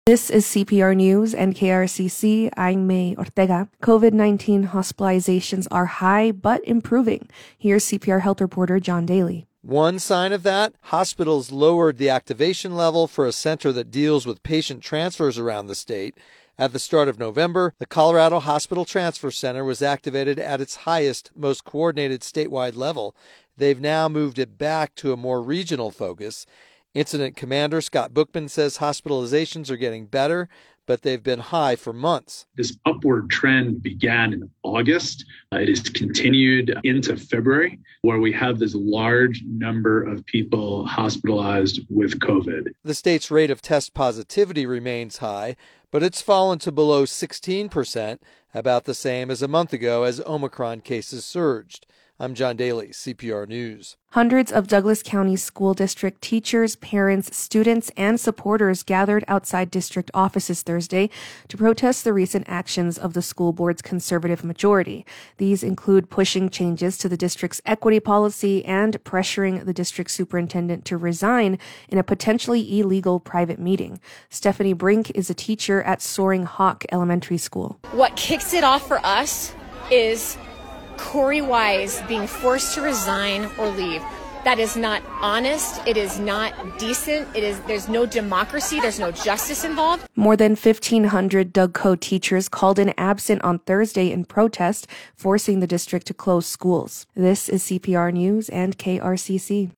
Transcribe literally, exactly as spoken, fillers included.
This is C P R News and K R C C. I'm May Ortega. COVID nineteen hospitalizations are high but improving. Here's C P R health reporter John Daly. One sign of that, hospitals lowered the activation level for a center that deals with patient transfers around the state. At the start of November, the Colorado Hospital Transfer Center was activated at its highest, most coordinated statewide level. They've now moved it back to a more regional focus. Incident Commander Scott Bookman says hospitalizations are getting better, but they've been high for months. This upward trend began in August. Uh, it has continued into February, where we have this large number of people hospitalized with COVID. The state's rate of test positivity remains high, but it's fallen to below sixteen percent, about the same as a month ago as Omicron cases surged. I'm John Daly, C P R News. Hundreds of Douglas County School District teachers, parents, students, and supporters gathered outside district offices Thursday to protest the recent actions of the school board's conservative majority. These include pushing changes to the district's equity policy and pressuring the district superintendent to resign in a potentially illegal private meeting. Stephanie Brink is a teacher at Soaring Hawk Elementary School. What kicks it off for us is Corey Wise being forced to resign or leave. That is not honest. It is not decent. It is. There's no democracy. There's no justice involved. More than fifteen hundred DougCo teachers called in absent on Thursday in protest, forcing the district to close schools. This is C P R News and K R C C.